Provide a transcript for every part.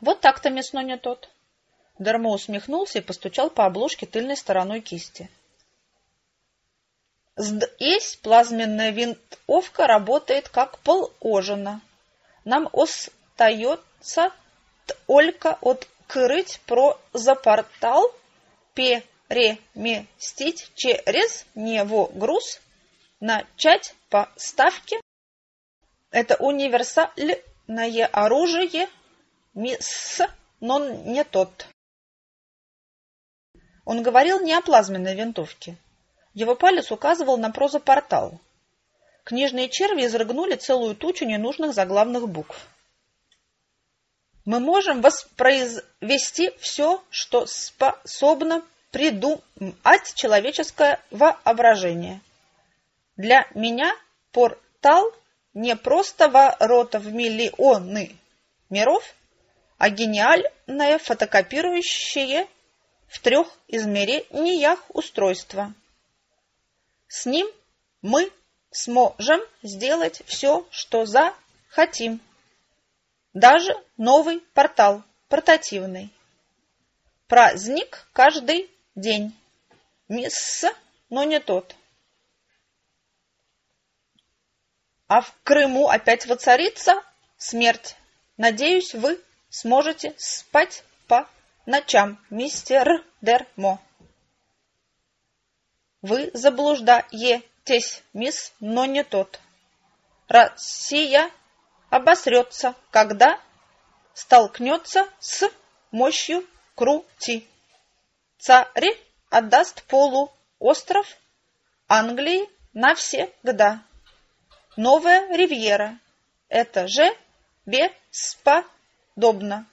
Вот так-то, мисс, но не тот. Дермо усмехнулся и постучал по обложке тыльной стороной кисти. Здесь плазменная винтовка работает как положено. Нам остается только открыть прозапортал, переместить через него груз, начать поставки. Это универсальное оружие, мисс, но не тот. Он говорил не о плазменной винтовке. Его палец указывал на прозапортал. Книжные черви изрыгнули целую тучу ненужных заглавных букв. Мы можем воспроизвести все, что способно придумать человеческое воображение. Для меня портал не просто ворота в миллионы миров, а гениальное фотокопирующее в 3 измерениях устройство. С ним мы сможем сделать все, что захотим. Даже новый портал, портативный. Праздник каждый день. Мисс, но не тот. А в Крыму опять воцарится смерть. Надеюсь, вы сможете спать по ночам, мистер Дермо. Вы заблуждаетесь, мисс, но не тот. Россия обосрется, когда столкнется с мощью крути. Царь отдаст полуостров Англии навсегда. Новая ривьера. Это же бесподобно.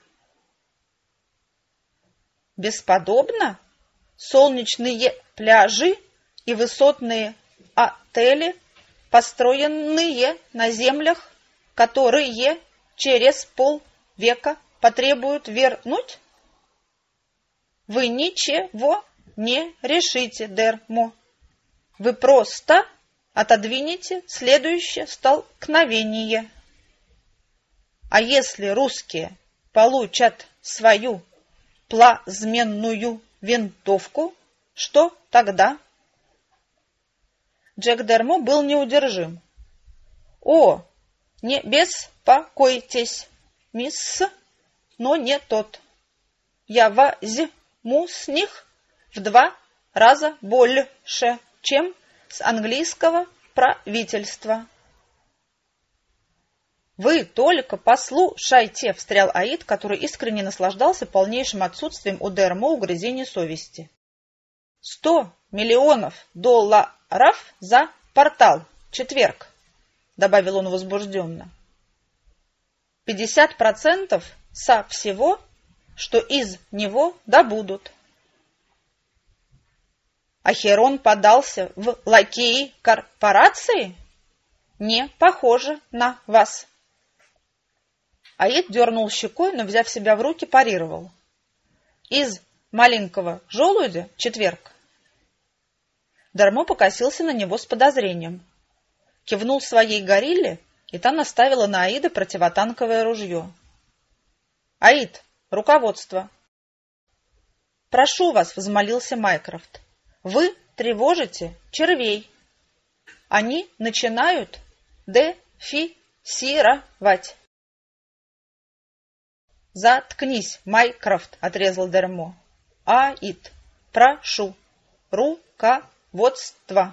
Бесподобно? Солнечные пляжи и высотные отели, построенные на землях, которые через полвека потребуют вернуть? Вы ничего не решите, Дермо. Вы просто отодвинете следующее столкновение. А если русские получат свою плазменную винтовку, что тогда? Джек Дермо был неудержим. О, не беспокойтесь, мисс, но не тот. Я возьму с них в 2 раза больше, чем с английского правительства. Вы только послушайте, встрял Аид, который искренне наслаждался полнейшим отсутствием у Дермо угрызений совести. 100 миллионов долларов за портал. Четверг, добавил он возбужденно. 50% со всего, что из него добудут. А Херон подался в лакеи корпорации? Не похоже на вас. Аид дернул щекой, но, взяв себя в руки, парировал. Из маленького желудя четверг. Дермо покосился на него с подозрением. Кивнул своей горилле, и та наставила на Аида противотанковое ружье. Аид, руководство. Прошу вас, взмолился Майкрофт. Вы тревожите червей. Они начинают дефисировать. Заткнись, Майкрофт, отрезал Дермо. Аид, прошу, руководство.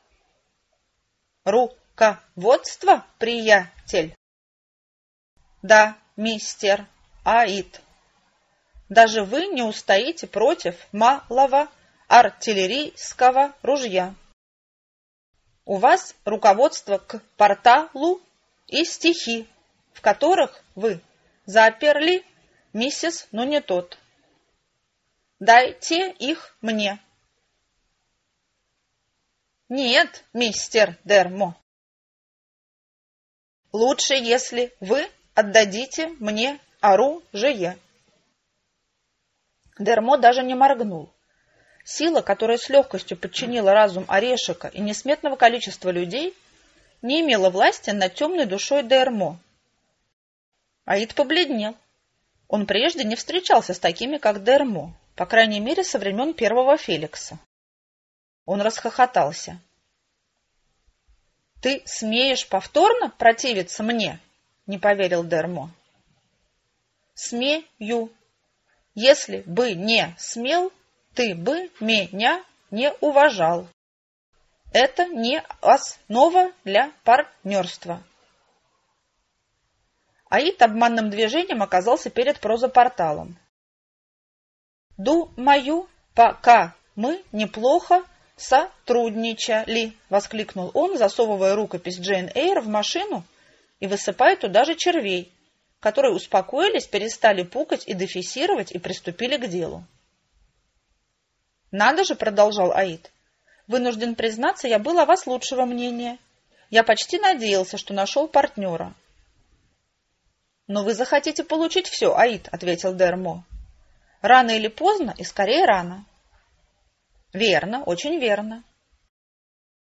Руководство, приятель? Да, мистер Аид. Даже вы не устоите против малого артиллерийского ружья. У вас руководство к порталу и стихи, в которых вы заперли миссис, но не тот. Дайте их мне. Нет, мистер Дермо. Лучше, если вы отдадите мне оружие. Дермо даже не моргнул. Сила, которая с легкостью подчинила разум Орешека и несметного количества людей, не имела власти над темной душой Дермо. Аид побледнел. Он прежде не встречался с такими, как Д'Эрмо, по крайней мере, со времен первого Феликса. Он расхохотался. «Ты смеешь повторно противиться мне?» — не поверил Д'Эрмо. «Смею. Если бы не смел, ты бы меня не уважал. Это не основа для партнерства». Аид обманным движением оказался перед прозапорталом. «Думаю, пока мы неплохо сотрудничали», — воскликнул он, засовывая рукопись Джейн Эйр в машину и высыпая туда же червей, которые успокоились, перестали пукать и дефессировать и приступили к делу. «Надо же», — продолжал Аид, — «вынужден признаться, я был о вас лучшего мнения. Я почти надеялся, что нашел партнера». «Но вы захотите получить все, Аид», — ответил Д'Эрмо. «Рано или поздно, и скорее рано». «Верно, очень верно.